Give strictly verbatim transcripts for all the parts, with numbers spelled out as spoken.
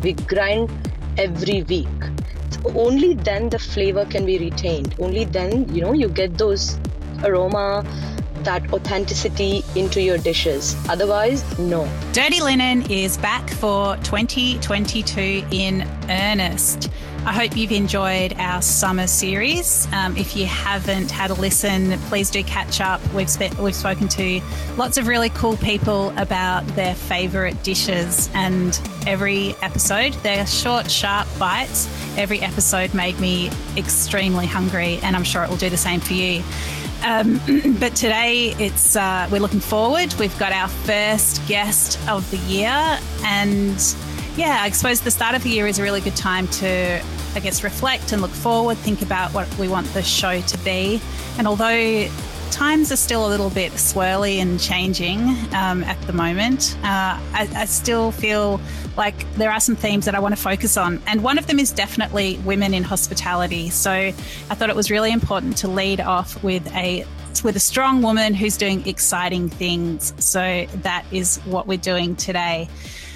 We grind every week. So only then the flavor can be retained. Only then, you know, you get those aroma, that authenticity into your dishes. Otherwise, no. Dirty Linen is back for twenty twenty-two in earnest. I hope you've enjoyed our summer series. Um, if you haven't had a listen, please do catch up. We've spe- we've spoken to lots of really cool people about their favourite dishes, and every episode, they're short, sharp bites. Every episode made me extremely hungry, and I'm sure it will do the same for you. Um, but today it's uh, we're looking forward. We've got our first guest of the year, and yeah, I suppose the start of the year is a really good time to, I guess, reflect and look forward, think about what we want the show to be. And although times are still a little bit swirly and changing um, at the moment, uh, I, I still feel like there are some themes that I want to focus on. And one of them is definitely women in hospitality. So I thought it was really important to lead off with a with a strong woman who's doing exciting things. So that is what we're doing today.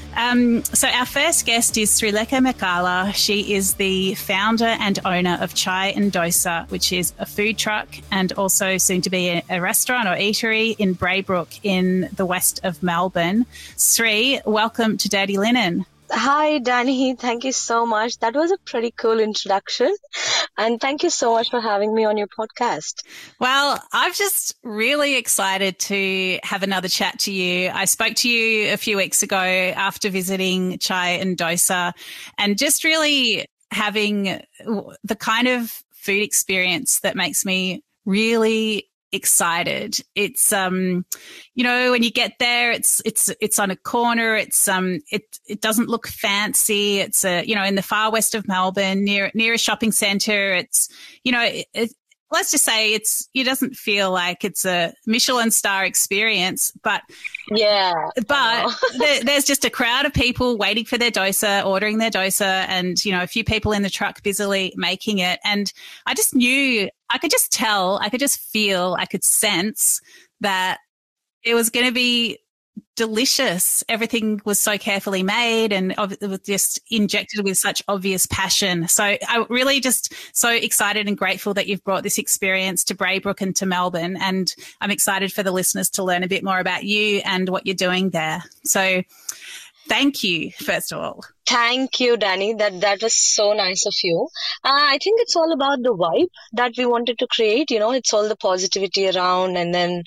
Um, so our first guest is Srilekha Mekala. She is the founder and owner of Chai and Dosa, which is a food truck and also soon to be a, a restaurant or eatery in Braybrook in the west of Melbourne. Sri, welcome to Dirty Linen. Hi, Danny. Thank you so much. That was a pretty cool introduction. And thank you so much for having me on your podcast. Well, I'm just really excited to have another chat to you. I spoke to you a few weeks ago after visiting Chai and Dosa, and just really having the kind of food experience that makes me really excited. It's um you know, when you get there, it's it's it's on a corner, it's um it it doesn't look fancy, it's a you know in the far west of Melbourne, near near a shopping centre. It's you know it, it, let's just say it's it doesn't feel like it's a Michelin star experience, but yeah but there, there's just a crowd of people waiting for their dosa, ordering their dosa, and you know a few people in the truck busily making it. And I just knew, I could just tell, I could just feel, I could sense that it was going to be delicious. Everything was so carefully made and it was just injected with such obvious passion. So I'm really just so excited and grateful that you've brought this experience to Braybrook and to Melbourne. And I'm excited for the listeners to learn a bit more about you and what you're doing there. So thank you, first of all. Thank you, Danny. That that was so nice of you. Uh, I think it's all about the vibe that we wanted to create. You know, it's all the positivity around, and then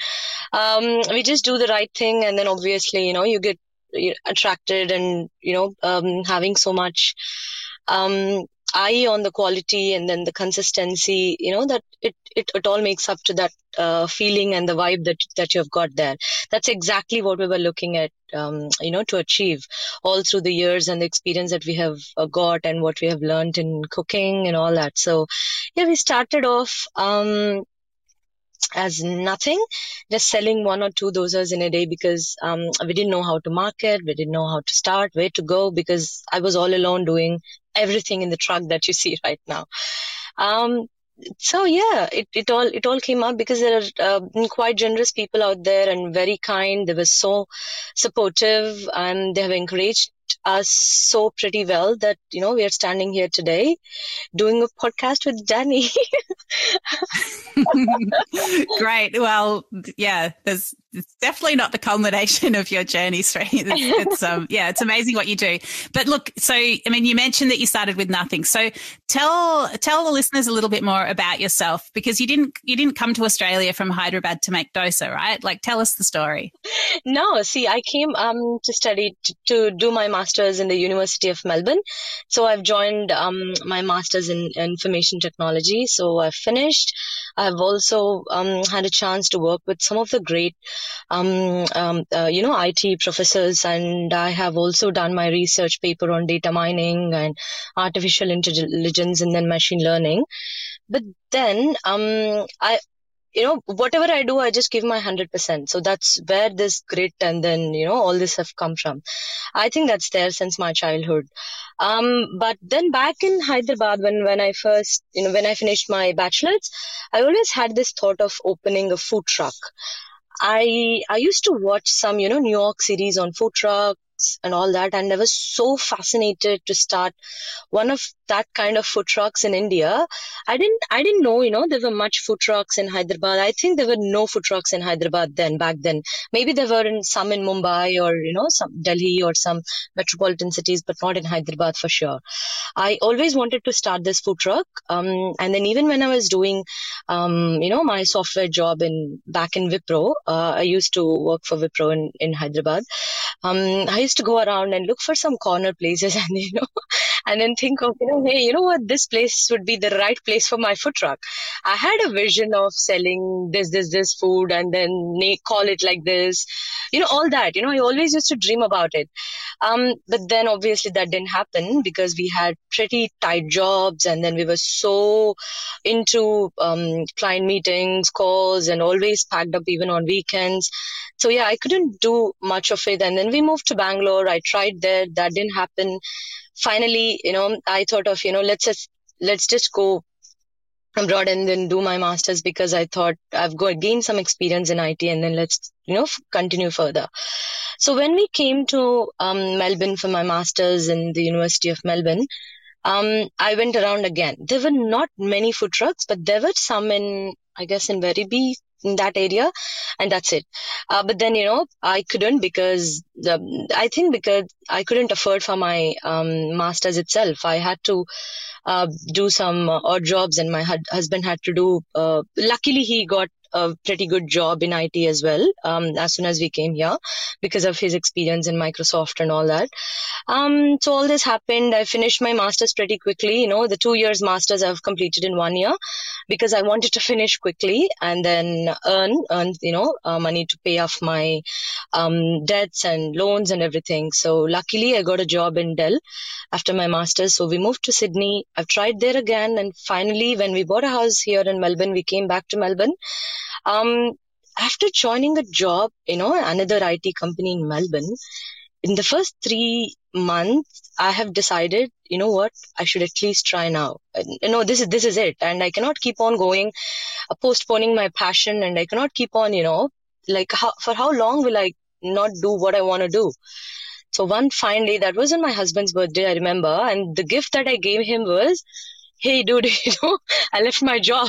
um, we just do the right thing, and then obviously, you know, you get attracted, and you know, um, having so much um, eye on the quality and then the consistency. You know, that it it, it all makes up to that uh, feeling and the vibe that that you've got there. That's exactly what we were looking at. Um, you know, to achieve all through the years and the experience that we have uh, got and what we have learned in cooking and all that. So, yeah, we started off um, as nothing, just selling one or two dosas in a day because um, we didn't know how to market, we didn't know how to start, where to go, because I was all alone doing everything in the truck that you see right now. Um, So yeah, it, it all it all came up because there are uh, quite generous people out there and very kind. They were so supportive and they have encouraged us so pretty well that, you know, we are standing here today doing a podcast with Danny. Great. Well, yeah, there's it's definitely not the culmination of your journey, Sri. It's, it's um yeah, it's amazing what you do. But look, so I mean, you mentioned that you started with nothing. So tell tell the listeners a little bit more about yourself, because you didn't you didn't come to Australia from Hyderabad to make dosa, right? Like, tell us the story. No, see, I came um to study to, to do my master's in the University of Melbourne. So I've joined um my master's in information technology. So I've finished. I've also um had a chance to work with some of the great um, um uh, you know I T professors, and I have also done my research paper on data mining and artificial intelligence and then machine learning. But then um I you know, whatever I do, I just give my one hundred percent. So that's where this grit and then, you know, all this have come from. I think that's there since my childhood. Um, but then back in Hyderabad, when, when I first, you know, when I finished my bachelor's, I always had this thought of opening a food truck. I, I used to watch some, you know, New York series on food trucks trucks and all that. And I was so fascinated to start one of that kind of food trucks in India. I didn't, I didn't know, you know, there were much food trucks in Hyderabad. I think there were no food trucks in Hyderabad then, back then. Maybe there were in, some in Mumbai or, you know, some Delhi or some metropolitan cities, but not in Hyderabad for sure. I always wanted to start this food truck. Um, and then even when I was doing, um, you know, my software job in back in Wipro, uh, I used to work for Wipro in, in Hyderabad. Um, I used to go around and look for some corner places and, you know, and then think of, you know, hey, you know what, this place would be the right place for my food truck. I had a vision of selling this, this, this food and then call it like this, you know, all that, you know, I always used to dream about it. Um, but then obviously that didn't happen because we had pretty tight jobs and then we were so into um, client meetings, calls, and always packed up even on weekends. So yeah, I couldn't do much of it. And then we moved to Bangalore. I tried there. That didn't happen. Finally, you know, I thought of, you know, let's just, let's just go abroad and then do my master's because I thought I've got gained some experience in I T and then let's, you know, f- continue further. So when we came to um, Melbourne for my master's in the University of Melbourne, um, I went around again. There were not many food trucks, but there were some in, I guess, in Werribee, in that area, and that's it. Uh, but then, you know, I couldn't because the, I think because I couldn't afford for my um, master's itself. I had to uh, do some uh, odd jobs, and my hu- husband had to do. Uh, luckily, he got a pretty good job in I T as well. Um, as soon as we came here, because of his experience in Microsoft and all that. Um, so all this happened. I finished my master's pretty quickly. You know, the two years master's I've completed in one year because I wanted to finish quickly and then earn, earn, you know, uh, money to pay off my um, debts and loans and everything. So luckily I got a job in Dell after my master's. So we moved to Sydney. I've tried there again. And finally, when we bought a house here in Melbourne, we came back to Melbourne. Um, after joining a job, you know, another I T company in Melbourne, in the first three months, I have decided, you know what, I should at least try now. You know, this is this is it, and I cannot keep on going, uh, postponing my passion, and I cannot keep on, you know, like how, for how long will I not do what I want to do? So one fine day, that was on my husband's birthday, I remember, and the gift that I gave him was, hey dude, you know, I left my job.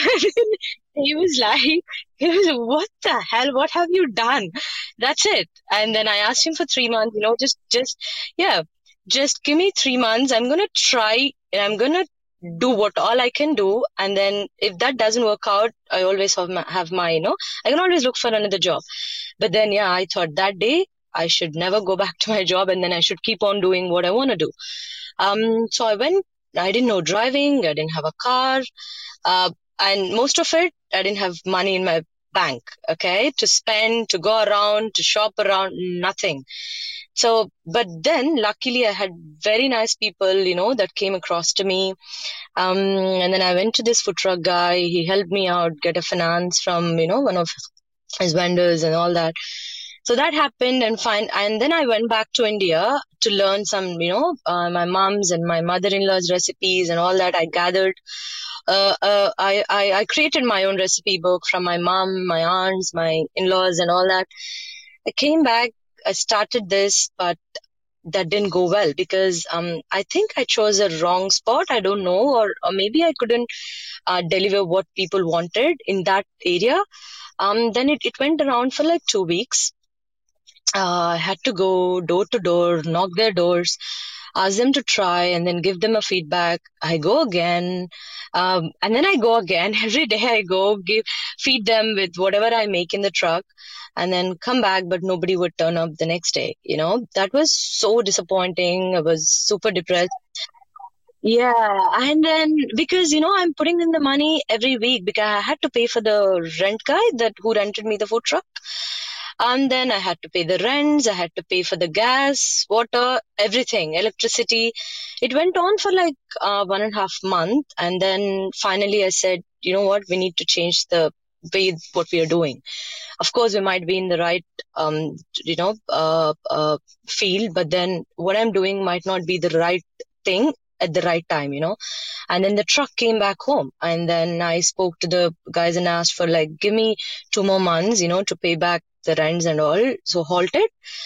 He was like, he was, what the hell? What have you done? That's it. And then I asked him for three months, you know, just, just, yeah, just give me three months. I'm going to try and I'm going to do what all I can do. And then if that doesn't work out, I always have my, have my, you know, I can always look for another job. But then, yeah, I thought that day I should never go back to my job and then I should keep on doing what I want to do. Um, so I went, I didn't know driving. I didn't have a car. Uh, and most of it, I didn't have money in my bank, okay, to spend, to go around, to shop around, nothing. So, but then luckily I had very nice people, you know, that came across to me. Um, and then I went to this food truck guy. He helped me out, get a finance from, you know, one of his vendors and all that. So that happened and fine. And then I went back to India to learn some, you know, uh, my mom's and my mother-in-law's recipes and all that. I gathered. Uh, uh, I, I, I created my own recipe book from my mom, my aunts, my in-laws and all that. I came back, I started this, but that didn't go well because um, I think I chose a wrong spot. I don't know, or, or maybe I couldn't uh, deliver what people wanted in that area. Um, then it, it went around for like two weeks. Uh, I had to go door to door, knock their doors, ask them to try, and then give them a feedback. I go again, um, and then I go again. Every day I go, give, feed them with whatever I make in the truck, and then come back, but nobody would turn up the next day. You know, that was so disappointing. I was super depressed. Yeah, and then because you know I'm putting in the money every week because I had to pay for the rent guy that who rented me the food truck. And then I had to pay the rents, I had to pay for the gas, water, everything, electricity. It went on for like uh, one and a half month. And then finally I said, you know what, we need to change the way what we are doing. Of course, we might be in the right, um, you know, uh, uh, field, but then what I'm doing might not be the right thing at the right time, you know. And then the truck came back home. And then I spoke to the guys and asked for like, give me two more months, you know, to pay back the rents and all. So halted.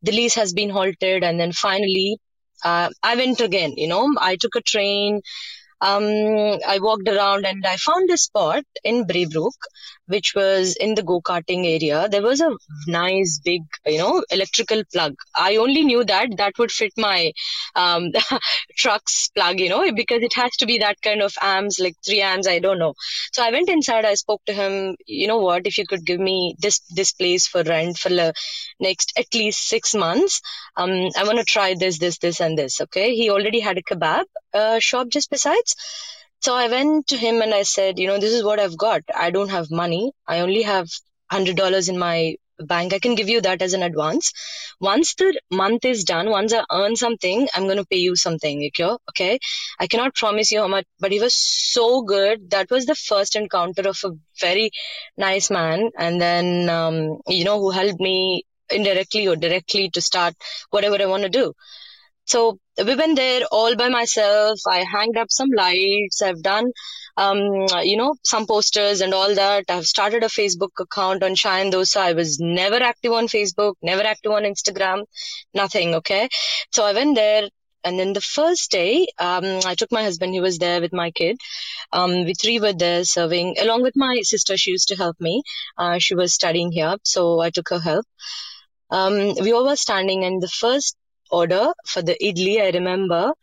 the lease has been halted. And then finally, uh, I went again, you know, I took a train. Um, I walked around and I found a spot in Braybrook, which was in the go-karting area. There was a nice big, you know, electrical plug. I only knew that that would fit my um, truck's plug, you know, because it has to be that kind of amps, like three amps, I don't know. So I went inside, I spoke to him, you know what, if you could give me this, this place for rent for the next at least six months, um, I want to try this, this, this, and this, okay? He already had a kebab uh, shop just besides. So I went to him and I said, you know, this is what I've got. I don't have money. I only have one hundred dollars in my bank. I can give you that as an advance. Once the month is done, once I earn something, I'm going to pay you something. Okay? I cannot promise you how much, but he was so good. That was the first encounter of a very nice man. And then, um, you know, who helped me indirectly or directly to start whatever I want to do. So we went there all by myself. I hanged up some lights. I've done, um, you know, some posters and all that. I've started a Facebook account on Chai and Dosa. I was never active on Facebook, never active on Instagram, nothing. Okay. So I went there. And then the first day, um, I took my husband. He was there with my kid. Um, we three were there serving along with my sister. She used to help me. Uh, she was studying here. So I took her help. Um, we all were standing, and the first order for the idli, I remember,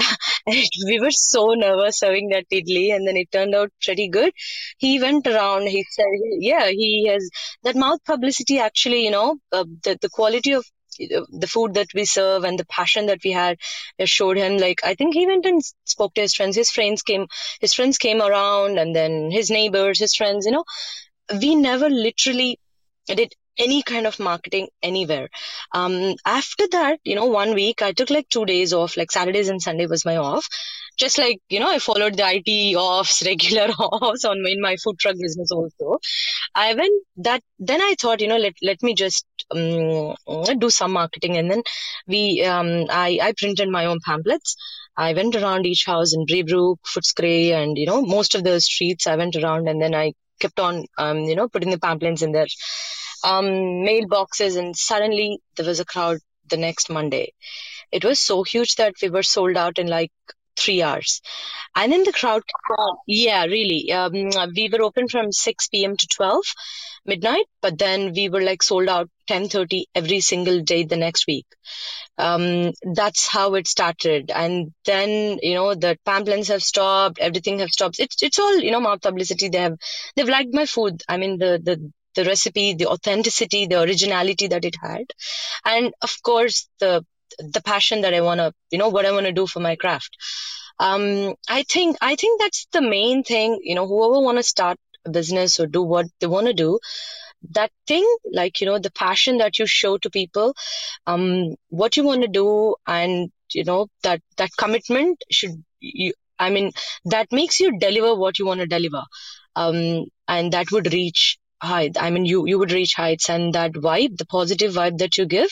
we were so nervous serving that idli, and then it turned out pretty good. He went around, he said, yeah, he has that mouth publicity actually, you know, uh, the, the quality of the food that we serve and the passion that we had showed him. Like, I think he went and spoke to his friends. His friends came, his friends came around, and then his neighbors, his friends, you know, we never literally did any kind of marketing anywhere. Um, after that, you know, one week I took like two days off, like Saturdays and Sunday was my off. Just like, you know, I followed the I T offs, regular offs on my, in my food truck business also. I went that, then I thought, you know, let, let me just um, do some marketing. And then we, um, I, I printed my own pamphlets. I went around each house in Braybrook, Footscray, and, you know, most of the streets I went around, and then I kept on, um, you know, putting the pamphlets in there. Um, mailboxes, and suddenly there was a crowd the next Monday. It was so huge that we were sold out in like three hours. And then the crowd, yeah, really. Um, we were open from six p.m. to twelve midnight, but then we were like sold out ten thirty every single day the next week. Um, that's how it started. And then, you know, the pamphlets have stopped, everything have stopped. It's, it's all, you know, mouth publicity. They have, they've liked my food. I mean, the, the, the recipe, the authenticity, the originality that it had. And of course, the, the passion that I want to, you know, what I want to do for my craft. Um, I think, I think that's the main thing, you know, whoever want to start a business or do what they want to do, that thing, like, you know, the passion that you show to people, um, what you want to do, and, you know, that, that commitment should, you, I mean, that makes you deliver what you want to deliver. Um, and that would reach height. I mean, you, you would reach heights, and that vibe, the positive vibe that you give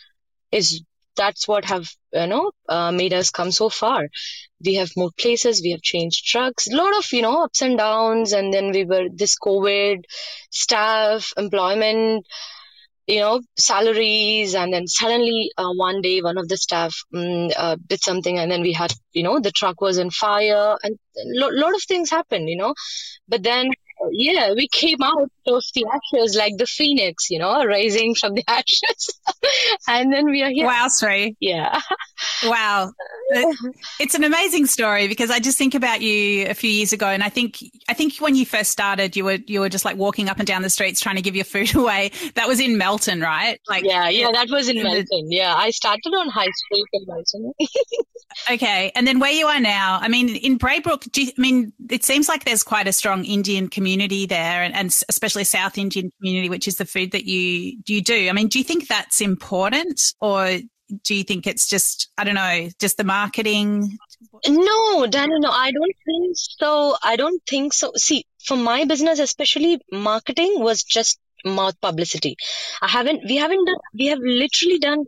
is, that's what have, you know, uh, made us come so far. We have moved places, we have changed trucks, a lot of, you know, ups and downs. And then we were this COVID, staff, employment, you know, salaries. And then suddenly uh, one day, one of the staff um, uh, did something, and then we had, you know, the truck was on fire, and a lo- lot of things happened, you know. But then, yeah, we came out of the ashes like the phoenix, you know, rising from the ashes. And then we are here. Wow, Sri. Yeah. Wow. It's an amazing story, because I just think about you a few years ago, and I think I think when you first started, you were you were just like walking up and down the streets trying to give your food away. That was in Melton, right? Like, yeah, yeah, that was in Melton. Yeah, I started on High Street in Melton. Okay, and then where you are now, I mean, in Braybrook, do you, I mean, it seems like there's quite a strong Indian community there, and, and especially South Indian community, which is the food that you you do. I mean, do you think that's important, or do you think it's just, I don't know, just the marketing? No, Danny, no, I don't think so. I don't think so. See, for my business, especially, marketing was just mouth publicity. I haven't, we haven't done, we have literally done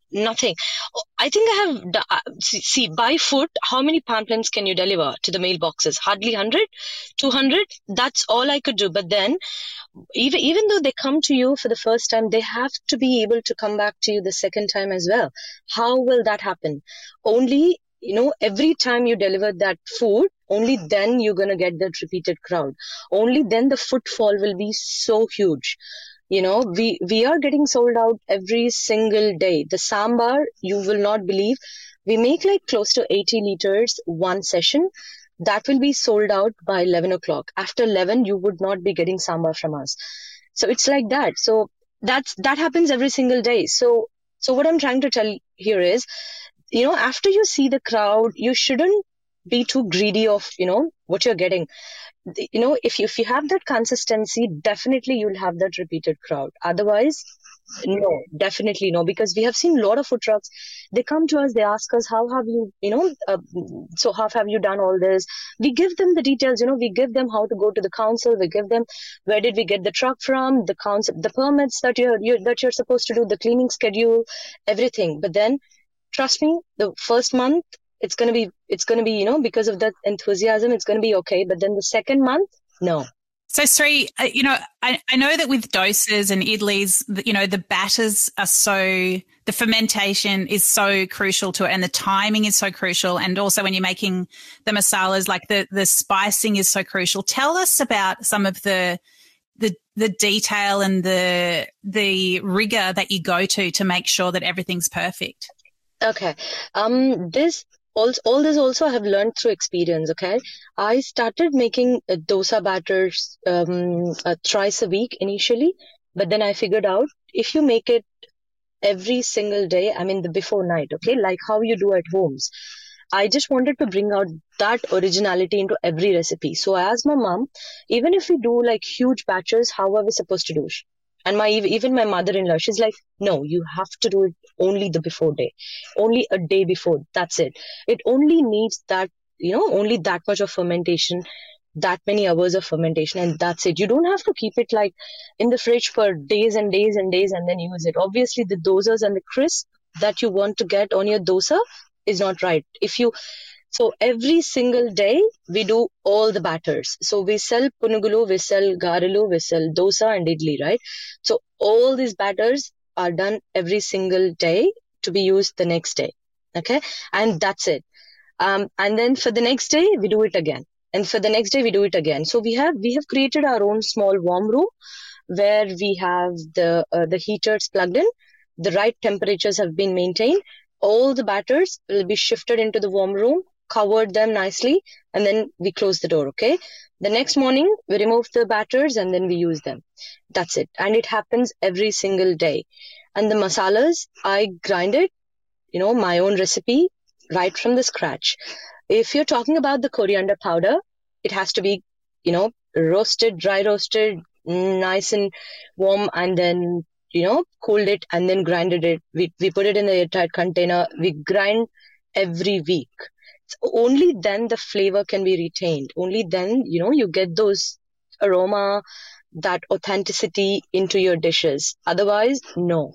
Nothing. I think I have, d- uh, see, see, by foot, how many pamphlets can you deliver to the mailboxes? Hardly one hundred, two hundred. That's all I could do. But then, even, even though they come to you for the first time, they have to be able to come back to you the second time as well. How will that happen? Only, you know, every time you deliver that food, only then you're going to get that repeated crowd. Only then the footfall will be so huge. You know, we, we are getting sold out every single day. The sambar, you will not believe, we make like close to eighty liters one session. That will be sold out by eleven o'clock. After eleven, you would not be getting sambar from us. So it's like that. So that's, that happens every single day. So, so what I'm trying to tell here is, you know, after you see the crowd, you shouldn't be too greedy of, you know, what you're getting. You know, if you, if you have that consistency, definitely you'll have that repeated crowd. Otherwise, no, definitely no, because we have seen a lot of food trucks. They come to us, they ask us, how have you, you know, uh, so how have you done all this? We give them the details, you know, we give them how to go to the council, we give them where did we get the truck from, the council, the permits that you're, you're that you're supposed to do, the cleaning schedule, everything. But then, trust me, the first month, it's gonna be, it's gonna be, you know, because of that enthusiasm, it's gonna be okay. But then the second month, no. So, Sri, uh, you know, I, I know that with dosas and idlis, you know, the batters are so, the fermentation is so crucial to it, and the timing is so crucial. And also when you're making the masalas, like the, the spicing is so crucial. Tell us about some of the, the, the detail and the, the rigor that you go to to make sure that everything's perfect. Okay. Um, this all, all this also I have learned through experience. Okay. I started making uh, dosa batters um, uh, thrice a week initially, but then I figured out if you make it every single day, I mean the before night, okay, like how you do at homes. I just wanted to bring out that originality into every recipe. So as my mom, even if we do like huge batches, how are we supposed to do? And my even my mother-in-law, she's like, no, you have to do it only the before day, only a day before. That's it. It only needs that, you know, only that much of fermentation, that many hours of fermentation, and that's it. You don't have to keep it like in the fridge for days and days and days and then use it. Obviously, the dosas and the crisp that you want to get on your dosa is not right. If you so every single day we do all the batters. So we sell punugulu, we sell garalu, we sell dosa and idli, right? So all these batters are done every single day to be used the next day. Okay, and that's it. Um, and then for the next day we do it again, and for the next day we do it again. So we have we have created our own small warm room where we have the uh, the heaters plugged in. The right temperatures have been maintained. All the batters will be shifted into the warm room, covered them nicely, and then we close the door, okay? The next morning, we remove the batters and then we use them. That's it. And it happens every single day. And the masalas, I grind it, you know, my own recipe, right from the scratch. If you're talking about the coriander powder, it has to be, you know, roasted, dry roasted, nice and warm, and then, you know, cooled it and then grinded it. We, we put it in the airtight container. We grind every week. So only then the flavor can be retained. Only then, you know, you get those aroma, that authenticity into your dishes. Otherwise, no.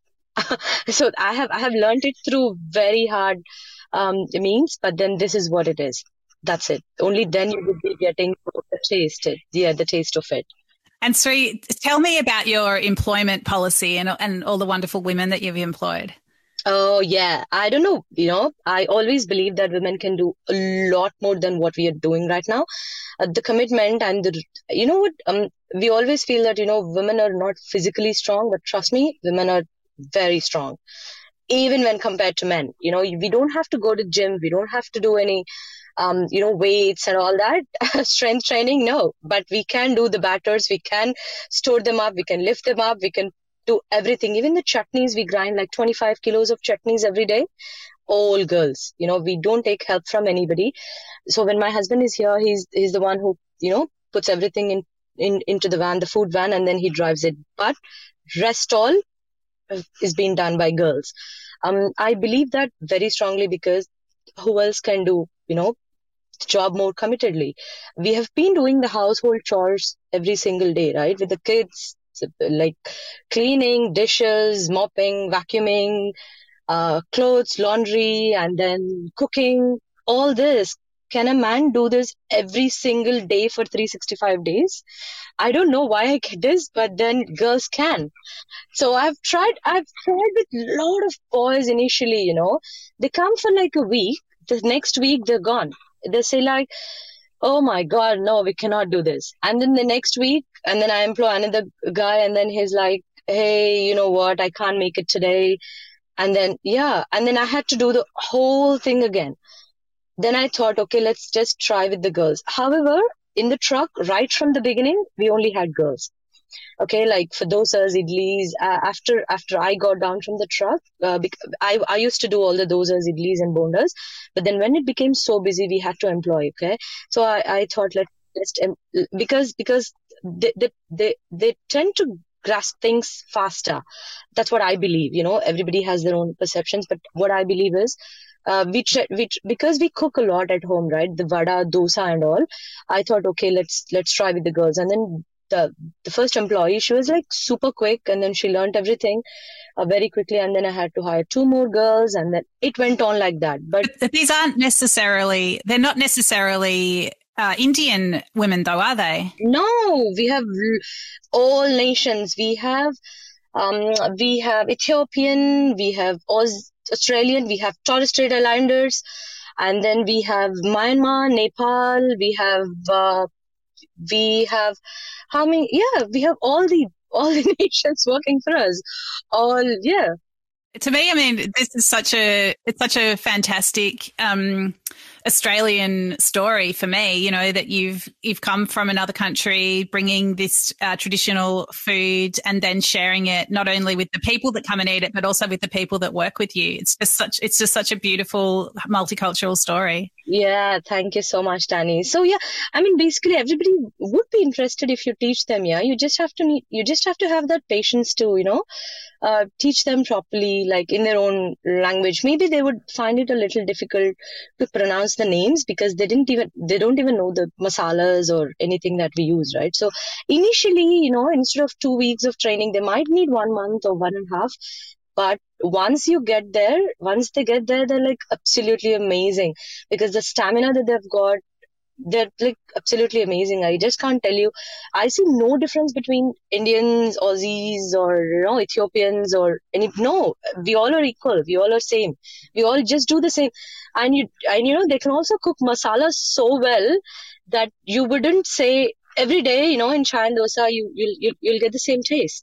So I have I have learned it through very hard um, means, but then this is what it is. That's it. Only then you would be getting the taste, it, yeah, the taste of it. And Sri, tell me about your employment policy and and all the wonderful women that you've employed. Oh, yeah. I don't know. You know, I always believe that women can do a lot more than what we are doing right now. Uh, the commitment and the, you know what, um, we always feel that, you know, women are not physically strong, but trust me, women are very strong, even when compared to men. You know, we don't have to go to gym. We don't have to do any, um, you know, weights and all that, strength training. No, but we can do the batters. We can store them up. We can lift them up. We can do everything. Even the chutneys, we grind like twenty-five kilos of chutneys every day. All girls, you know, we don't take help from anybody. So when my husband is here, he's he's the one who, you know, puts everything in, in into the van, the food van, and then he drives it. But rest all is being done by girls. Um, I believe that very strongly because who else can do, you know, the job more committedly? We have been doing the household chores every single day, right? With the kids, like cleaning, dishes, mopping, vacuuming, uh, clothes, laundry, and then cooking, all this. Can a man do this every single day for three hundred sixty-five days? I don't know why I get this, but then girls can. So I've tried, I've tried with a lot of boys initially, you know. They come for like a week, the next week they're gone. They say like, oh my God, no, we cannot do this. And then the next week, and then I employ another guy, and then he's like, hey, you know what, I can't make it today. And then, yeah, and then I had to do the whole thing again. Then I thought, okay, let's just try with the girls. However, in the truck, right from the beginning, we only had girls. Okay, like for dosas, idlis, uh, after after I got down from the truck, uh, bec- I, I used to do all the dosas, idlis and bondas. But then when it became so busy, we had to employ, okay? So I, I thought, let, let's, em- because, because they, they, they, they tend to grasp things faster. That's what I believe, you know, everybody has their own perceptions, but what I believe is, uh, we, tr- we tr- because we cook a lot at home, right? The vada, dosa and all. I thought, okay, let's, let's try with the girls. And then the the first employee, she was like super quick, and then she learned everything uh, very quickly, and then I had to hire two more girls, and then it went on like that. But, but these aren't necessarily, they're not necessarily uh, Indian women though, are they? no, we have all nations. We have um we have Ethiopian, we have Aus- Australian, we have Torres Strait Islanders, and then we have Myanmar, Nepal, we have uh, we have how many, yeah, we have all the all the nations working for us, all, yeah. To me, I mean, this is such a it's such a fantastic um, Australian story for me. You know that you've you've come from another country, bringing this uh, traditional food, and then sharing it not only with the people that come and eat it, but also with the people that work with you. It's just such it's just such a beautiful multicultural story. Yeah, thank you so much, Danny. So yeah, I mean, basically everybody would be interested if you teach them. Yeah, you just have to need, you just have to have that patience to, you know, uh, teach them properly, like in their own language. Maybe they would find it a little difficult to pronounce the names because they didn't even, they don't even know the masalas or anything that we use, right? So initially, you know, instead of two weeks of training, they might need one month or one and a half. But once you get there, once they get there, they're like absolutely amazing because the stamina that they've got, they're like absolutely amazing. I just can't tell you. I see no difference between Indians, Aussies, or you know, Ethiopians, or any. No, we all are equal. We all are same. We all just do the same. And you and you know, they can also cook masala so well that you wouldn't say every day. You know, in chai and dosa, you you'll you'll, you'll get the same taste.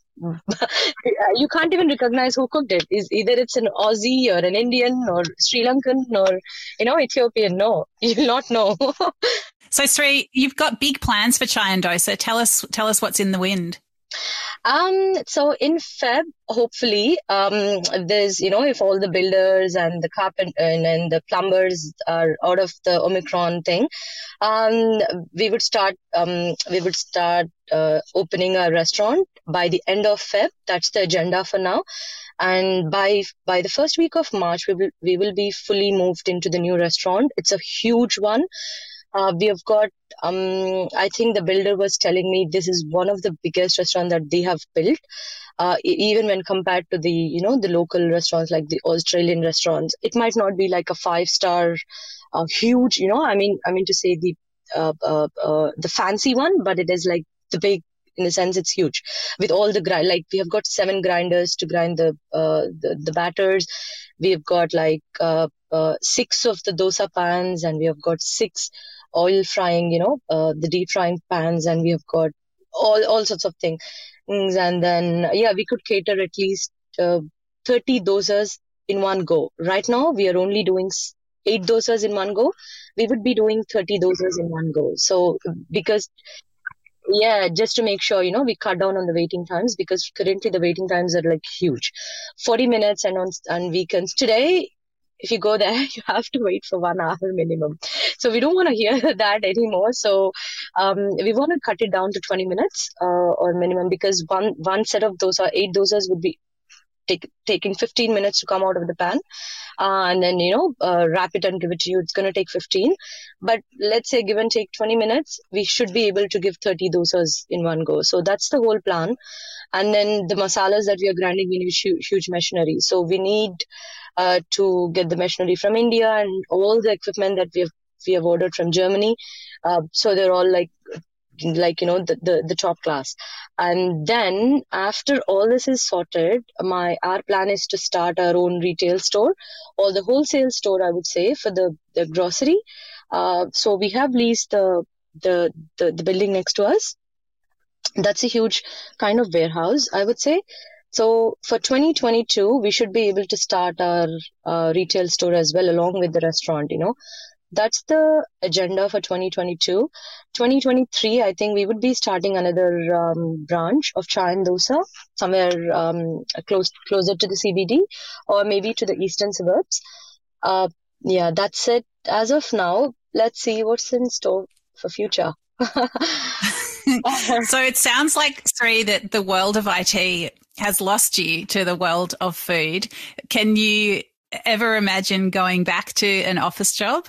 You can't even recognize who cooked it. Is either it's an Aussie or an Indian or Sri Lankan or you know Ethiopian. No, you'll not know. So, Sri, you've got big plans for Chai and Dosa. Tell us tell us what's in the wind. Um, so in Feb, hopefully, um, there's, you know, if all the builders and the carpent and, and the plumbers are out of the Omicron thing, um, we would start, um, we would start, uh, opening a restaurant by the end of Feb. That's the agenda for now. And by, by the first week of March, we will, we will be fully moved into the new restaurant. It's a huge one. Uh, we have got, um, I think the builder was telling me this is one of the biggest restaurants that they have built. Uh, e- even when compared to the, you know, the local restaurants like the Australian restaurants, it might not be like a five star, uh, huge, you know, I mean, I mean to say the, uh, uh, uh, the fancy one, but it is like the big, in the sense it's huge with all the grind, like we have got seven grinders to grind the, uh, the, the batters. We've got like, uh, uh, six of the dosa pans, and we have got six oil frying, you know, uh, the deep frying pans, and we have got all, all sorts of things. And then, yeah, we could cater at least uh, thirty dosas in one go. Right now, we are only doing s- eight dosas in one go. We would be doing thirty dosas in one go. So, because, yeah, just to make sure, you know, we cut down on the waiting times because currently the waiting times are like huge. forty minutes, and on, on weekends. Today, if you go there, you have to wait for one hour minimum. So we don't want to hear that anymore. So um, we want to cut it down to twenty minutes uh, or minimum, because one one set of those or eight dosas would be take, taking fifteen minutes to come out of the pan. Uh, and then, you know, uh, wrap it and give it to you. It's going to take fifteen. But let's say give and take twenty minutes, we should be able to give thirty dosas in one go. So that's the whole plan. And then the masalas that we are grinding, we need huge, huge machinery. So we need uh, to get the machinery from India and all the equipment that we have we have ordered from Germany. Uh, so they're all like, like, you know, the, the, the top class. And then after all this is sorted, my, our plan is to start our own retail store or the wholesale store, I would say, for the, the grocery. Uh, so we have leased the, the, the, the building next to us. That's a huge kind of warehouse, I would say. So for twenty twenty-two, we should be able to start our uh, retail store as well, along with the restaurant, you know. That's the agenda for twenty twenty-two. twenty twenty-three, I think we would be starting another um, branch of Chai and Dosa somewhere um, close closer to the C B D or maybe to the eastern suburbs. Uh, yeah, that's it. As of now, let's see what's in store for future. So it sounds like, Sri, that the world of I T has lost you to the world of food. Can you ever imagine going back to an office job?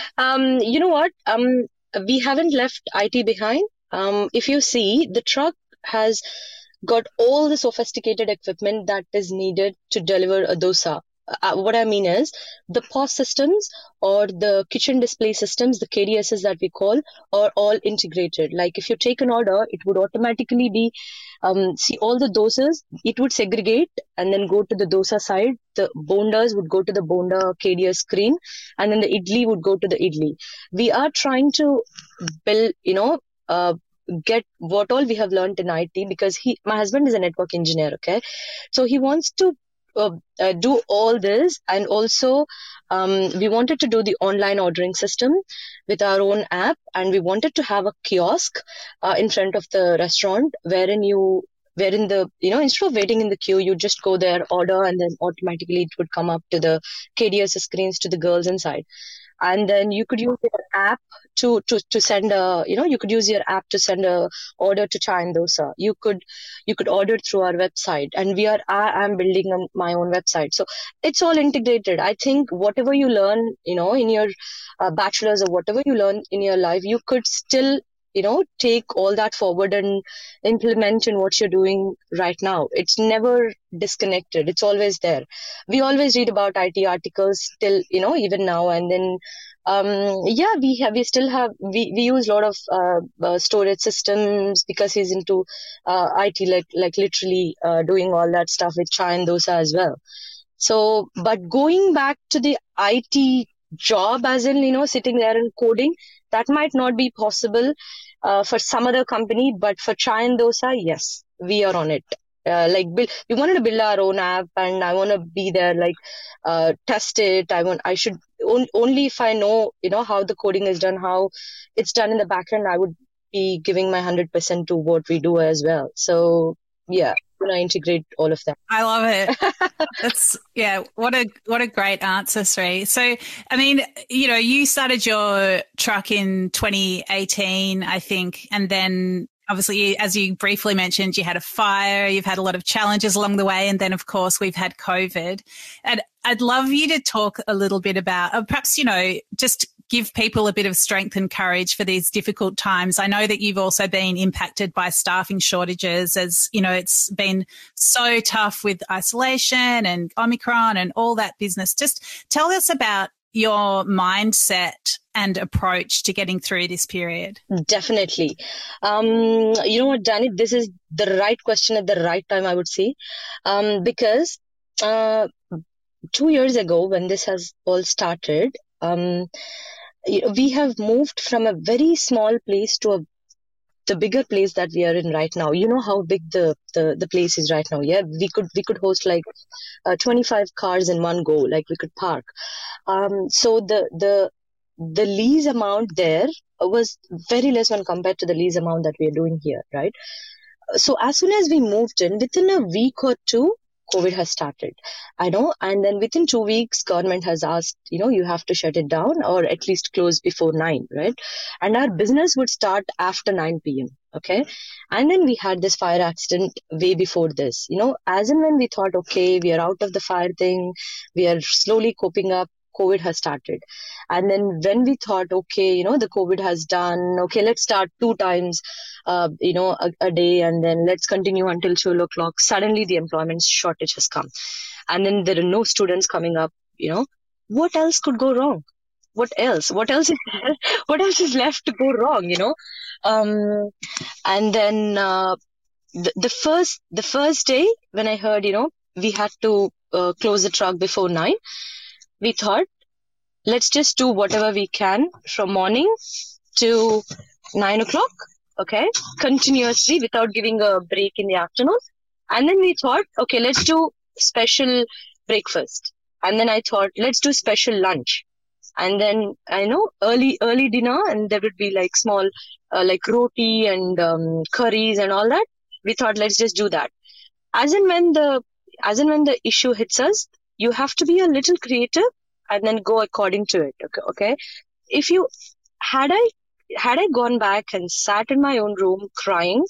Um, you know what? Um, we haven't left I T behind. Um, if you see, the truck has got all the sophisticated equipment that is needed to deliver a dosa. Uh, what I mean is the P O S systems or the kitchen display systems, the K D Ss that we call, are all integrated. Like if you take an order, it would automatically be, um, see all the dosas, it would segregate and then go to the dosa side. The bondas would go to the bonda K D S screen and then the idli would go to the idli. We are trying to build, you know, uh, get what all we have learned in I T because he, my husband is a network engineer, okay? So he wants to Uh, uh, do all this, and also um, we wanted to do the online ordering system with our own app, and we wanted to have a kiosk uh, in front of the restaurant wherein you wherein the you know instead of waiting in the queue, you just go there, order, and then automatically it would come up to the K D S screens to the girls inside. And then you could use your app to, to, to send a, you know, you could use your app to send a order to Chai and Dosa. You could, you could order through our website, and we are, I am building a, my own website. So it's all integrated. I think whatever you learn, you know, in your uh, bachelor's or whatever you learn in your life, you could still, you know, take all that forward and implement in what you're doing right now. It's never disconnected. It's always there. We always read about I T articles till, you know, even now. And then, um, yeah, we have, we still have, we, we use a lot of uh, uh, storage systems because he's into uh, I T, like, like literally uh, doing all that stuff with Chai and Dosa as well. So, but going back to the I T job, as in, you know, sitting there and coding, that might not be possible uh, for some other company, but for Chai and Dosa, yes, we are on it. Uh, like build, we wanted to build our own app, and I want to be there, like uh, test it. I want, I should on, only if I know, you know, how the coding is done, how it's done in the backend, I would be giving my hundred percent to what we do as well. So yeah, I'm gonna integrate all of that. I love it. That's yeah. What a what a great answer, Sri. So, I mean, you know, you started your truck in twenty eighteen, I think, and then obviously, as you briefly mentioned, you had a fire. You've had a lot of challenges along the way, and then, of course, we've had COVID. And I'd love you to talk a little bit about, uh, perhaps, you know, just give people a bit of strength and courage for these difficult times. I know that you've also been impacted by staffing shortages, as, you know, it's been so tough with isolation and Omicron and all that business. Just tell us about your mindset and approach to getting through this period. Definitely. Um, you know what, Danny, this is the right question at the right time, I would say, um, because uh, two years ago when this has all started, um, we have moved from a very small place to a the bigger place that we are in right now. You know how big the, the, the place is right now. Yeah, we could we could host like uh, twenty-five cars in one go. Like we could park. Um, so the the the lease amount there was very less when compared to the lease amount that we are doing here, right? So as soon as we moved in, within a week or two, COVID has started. I know. And then within two weeks, government has asked, you know, you have to shut it down or at least close before nine, right? And our business would start after nine p.m. Okay. And then we had this fire accident way before this, you know, as and when we thought, okay, we are out of the fire thing, we are slowly coping up, COVID has started. And then when we thought, okay, you know, the COVID has done, okay, let's start two times, uh, you know, a, a day, and then let's continue until twelve o'clock. Suddenly the employment shortage has come. And then there are no students coming up, you know, what else could go wrong? What else? What else is what else is left to go wrong? You know, um, and then uh, the, the first the first day when I heard, you know, we had to uh, close the truck before nine, we thought, let's just do whatever we can from morning to nine o'clock, okay, continuously without giving a break in the afternoon. And then we thought, okay, let's do special breakfast. And then I thought, let's do special lunch. And then I know early early dinner, and there would be like small uh, like roti and um, curries and all that. We thought, let's just do that. As and when the as and when the issue hits us, you have to be a little creative and then go according to it. Okay, okay. If you had I had I gone back and sat in my own room crying,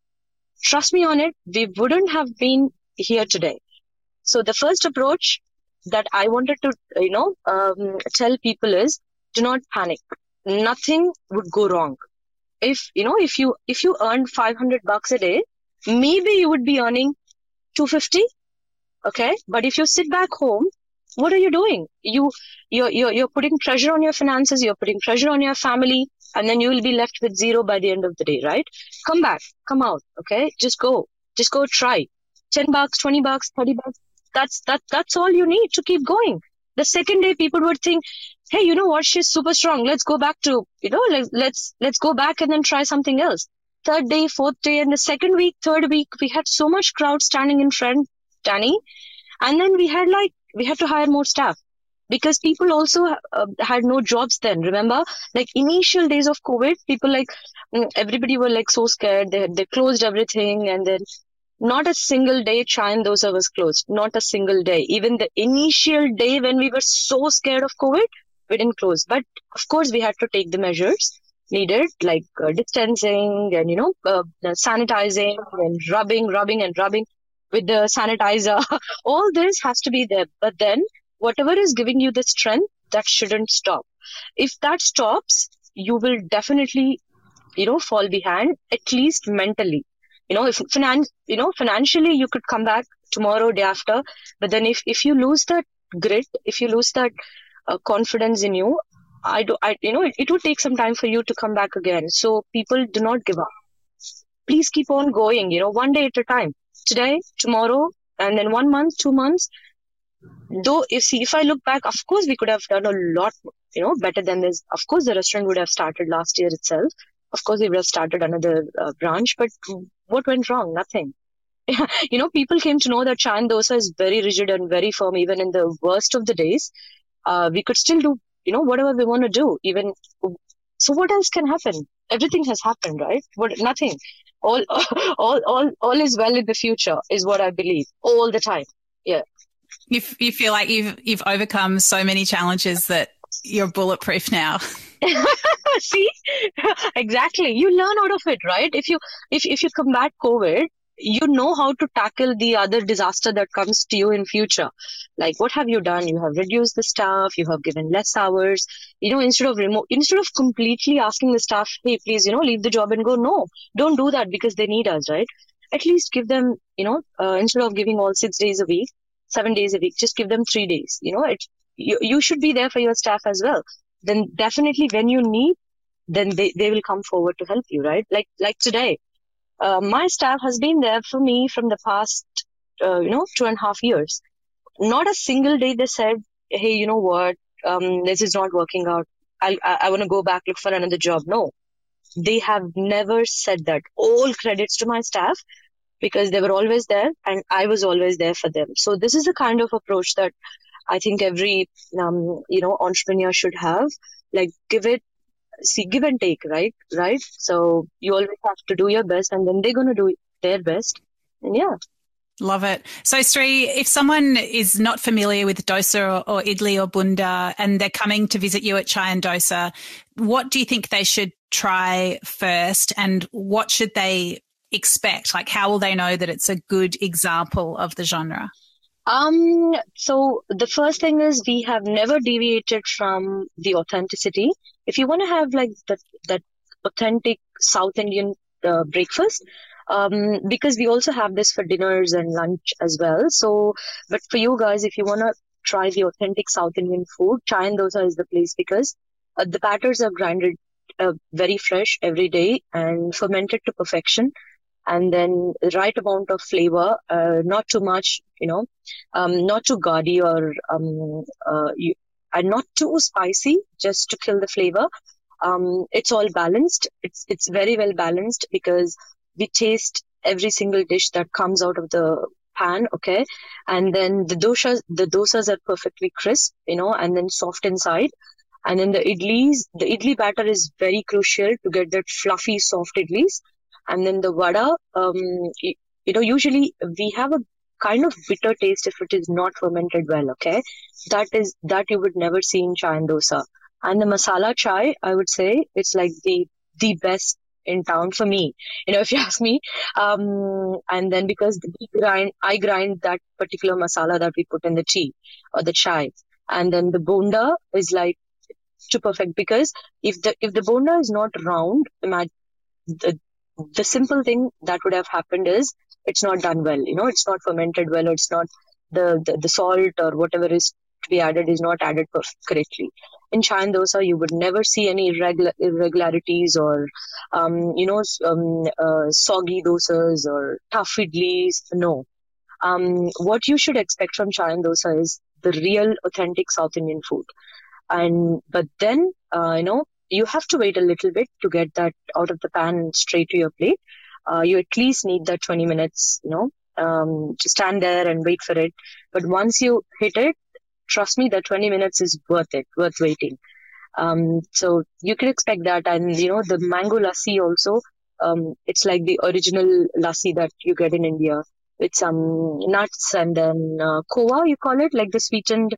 trust me on it, we wouldn't have been here today. So the first approach that I wanted to, you know, um, tell people is, do not panic. Nothing would go wrong. If, you know, if you, if you earned five hundred bucks a day, maybe you would be earning two fifty. Okay. But if you sit back home, what are you doing? You, you're, you're, you're putting pressure on your finances. You're putting pressure on your family, and then you will be left with zero by the end of the day, right? Come back, come out. Okay. Just go, just go try ten bucks, twenty bucks, thirty bucks. That's that. That's all you need to keep going. The second day, people would think, "Hey, you know what? She's super strong. Let's go back to, you know, like, let's let's go back and then try something else." Third day, fourth day, and the second week, third week, we had so much crowd standing in front, Danny, and then we had like we had to hire more staff because people also uh, had no jobs then. Remember, like initial days of COVID, people like everybody were like so scared. They they closed everything, and then. Not a single day Chai and Dosa was closed. Not a single day. Even the initial day when we were so scared of COVID, we didn't close. But of course, we had to take the measures needed, like uh, distancing and, you know, uh, sanitizing and rubbing, rubbing and rubbing with the sanitizer. All this has to be there. But then whatever is giving you the strength, that shouldn't stop. If that stops, you will definitely, you know, fall behind, at least mentally. You know, if finance, you know, financially you could come back tomorrow, day after, but then if, if you lose that grit, if you lose that uh, confidence in you, I do, I, you know, it, it would take some time for you to come back again. So people do not give up. Please keep on going, you know, one day at a time. Today, tomorrow, and then one month, two months. Though, if see, if I look back, of course we could have done a lot, you know, better than this. Of course, the restaurant would have started last year itself. Of course, we would have started another uh, branch, but what went wrong? Nothing. You know, people came to know that Chai and Dosa is very rigid and very firm, even in the worst of the days. Uh, we could still do, you know, whatever we want to do. Even so, what else can happen? Everything has happened, right? What? Nothing. All, all, all, all is well in the future, is what I believe all the time. Yeah. You, you feel like you've you've overcome so many challenges that you're bulletproof now. See, exactly. You learn out of it, right? If you if if you combat COVID, you know how to tackle the other disaster that comes to you in future. Like, what have you done? You have reduced the staff. You have given less hours. You know, instead of remote, instead of completely asking the staff, "Hey, please, you know, leave the job and go." No, don't do that because they need us, right? At least give them, you know, uh, instead of giving all six days a week, seven days a week, just give them three days. You know, it you you should be there for your staff as well. Then definitely when you need, then they, they will come forward to help you, right? Like like today, uh, my staff has been there for me from the past, uh, you know, two and a half years. Not a single day they said, "Hey, you know what, um, this is not working out. I'll, I, I want to go back, look for another job." No, they have never said that. All credits to my staff because they were always there and I was always there for them. So this is the kind of approach that I think every, um, you know, entrepreneur should have. Like, give it, see, give and take, right? Right. So you always have to do your best, and then they're going to do their best. And yeah. Love it. So, Sri, if someone is not familiar with dosa or, or idli or bunda and they're coming to visit you at Chai and Dosa, what do you think they should try first, and what should they expect? Like, how will they know that it's a good example of the genre? Um, so the first thing is we have never deviated from the authenticity. If you want to have like that that authentic South Indian uh, breakfast, um, because we also have this for dinners and lunch as well. So, but for you guys, if you want to try the authentic South Indian food, Chai and Dosa is the place because uh, the batters are grinded uh, very fresh every day and fermented to perfection, and then the right amount of flavor, uh, not too much, you know, um, not too gaudy or um, uh, you, and not too spicy, just to kill the flavor. Um, it's all balanced. It's it's very well balanced because we taste every single dish that comes out of the pan, okay, and then the dosas the dosas are perfectly crisp, you know, and then soft inside. And then the idlis, the idli batter is very crucial to get that fluffy, soft idlis. And then the vada, um, you, you know, usually we have a kind of bitter taste if it is not fermented well, okay? That is, that you would never see in chai and dosa. And the masala chai, I would say it's like the, the best in town for me, you know, if you ask me. Um, and then because we grind, I grind that particular masala that we put in the tea or the chai. And then the bonda is like, to perfect, because if the if the bonda is not round, imagine the the simple thing that would have happened is it's not done well. You know, it's not fermented well, or it's not the the, the salt or whatever is to be added is not added perf- correctly. In chai and dosa, you would never see any irregular, irregularities or um, you know um, uh, soggy dosas or tough idlis. No. Um, what you should expect from chai and dosa is the real authentic South Indian food. And but then uh, you know you have to wait a little bit to get that out of the pan straight to your plate. Uh, you at least need that twenty minutes, you know, um, to stand there and wait for it. But once you hit it, trust me, that twenty minutes is worth it, worth waiting. Um, so you can expect that. And you know, the mango lassi also, um, it's like the original lassi that you get in India with some nuts and then uh, kova, you call it, like the sweetened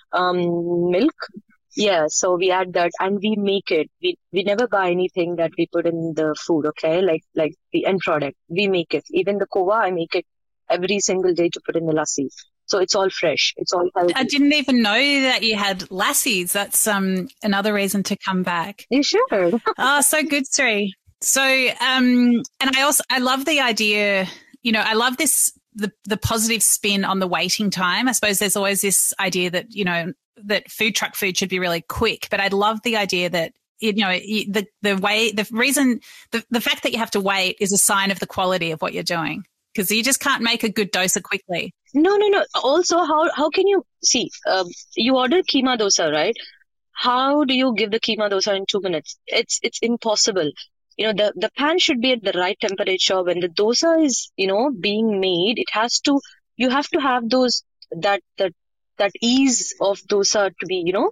um, milk. Yeah, so we add that and we make it. We we never buy anything that we put in the food, okay? Like like the end product. We make it. Even the kova, I make it every single day to put in the lassi. So it's all fresh. It's all healthy. I didn't even know that you had lassies. That's um another reason to come back. You should. Oh, so good, Sri. So um and I also I love the idea, you know, I love this the the positive spin on the waiting time. I suppose there's always this idea that, you know, that food truck food should be really quick, but I love the idea that, you know, the the way the reason the, the fact that you have to wait is a sign of the quality of what you're doing, because you just can't make a good dosa quickly. No, no, no. Also, how how can you see? Um, you order keema dosa, right? How do you give the keema dosa in two minutes? It's it's impossible. You know, the the pan should be at the right temperature. When the dosa is, you know, being made, it has to. You have to have those that that that ease of dosa to be, you know,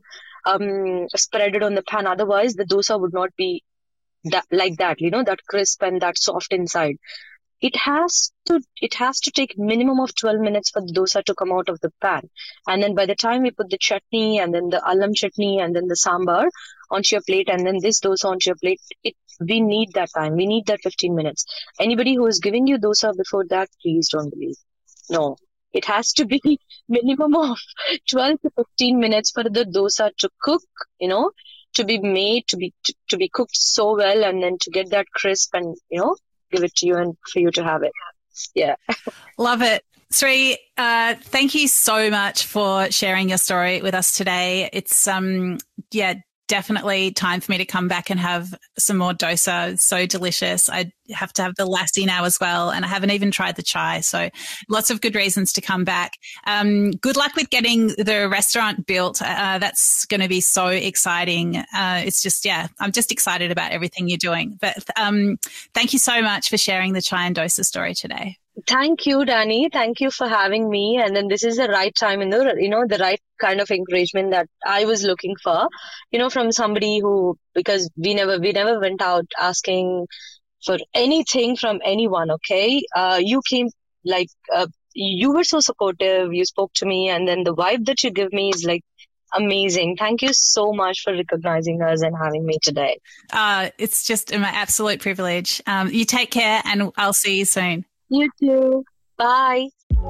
um, spreaded on the pan. Otherwise, the dosa would not be that like that. You know, that crisp and that soft inside. It has to it has to take minimum of twelve minutes for the dosa to come out of the pan. And then by the time we put the chutney and then the allam chutney and then the sambar onto your plate and then this dosa onto your plate, it we need that time. We need that fifteen minutes. Anybody who is giving you dosa before that, please don't believe. No. It has to be minimum of twelve to fifteen minutes for the dosa to cook, you know, to be made, to be to, to be cooked so well, and then to get that crisp and, you know, give it to you and for you to have it. Yeah. Love it. Sri, uh, thank you so much for sharing your story with us today. It's, um, yeah, definitely time for me to come back and have some more dosa. It's so delicious. I have to have the lassi now as well. And I haven't even tried the chai. So lots of good reasons to come back. Um, good luck with getting the restaurant built. Uh, that's going to be so exciting. Uh, it's just, yeah, I'm just excited about everything you're doing. But um, thank you so much for sharing the chai and dosa story today. Thank you, Danny. Thank you for having me. And then this is the right time in the, you know, the right kind of encouragement that I was looking for, you know, from somebody who, because we never, we never went out asking for anything from anyone. Okay. Uh, you came like, uh, you were so supportive. You spoke to me, and then the vibe that you give me is like amazing. Thank you so much for recognizing us and having me today. Uh, it's just my absolute privilege. Um, you take care, and I'll see you soon. You too. Bye.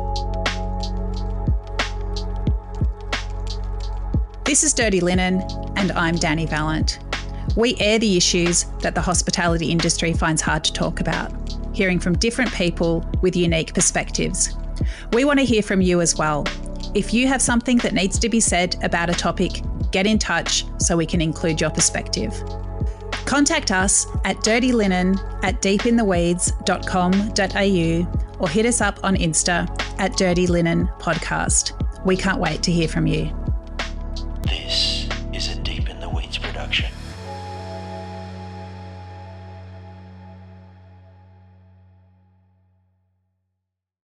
This is Dirty Linen, and I'm Danny Vallant. We air the issues that the hospitality industry finds hard to talk about, hearing from different people with unique perspectives. We want to hear from you as well. If you have something that needs to be said about a topic, get in touch so we can include your perspective. Contact us at dirtylinen at deep in the weeds dot com dot a u or hit us up on Insta at Dirty Linen Podcast. We can't wait to hear from you. This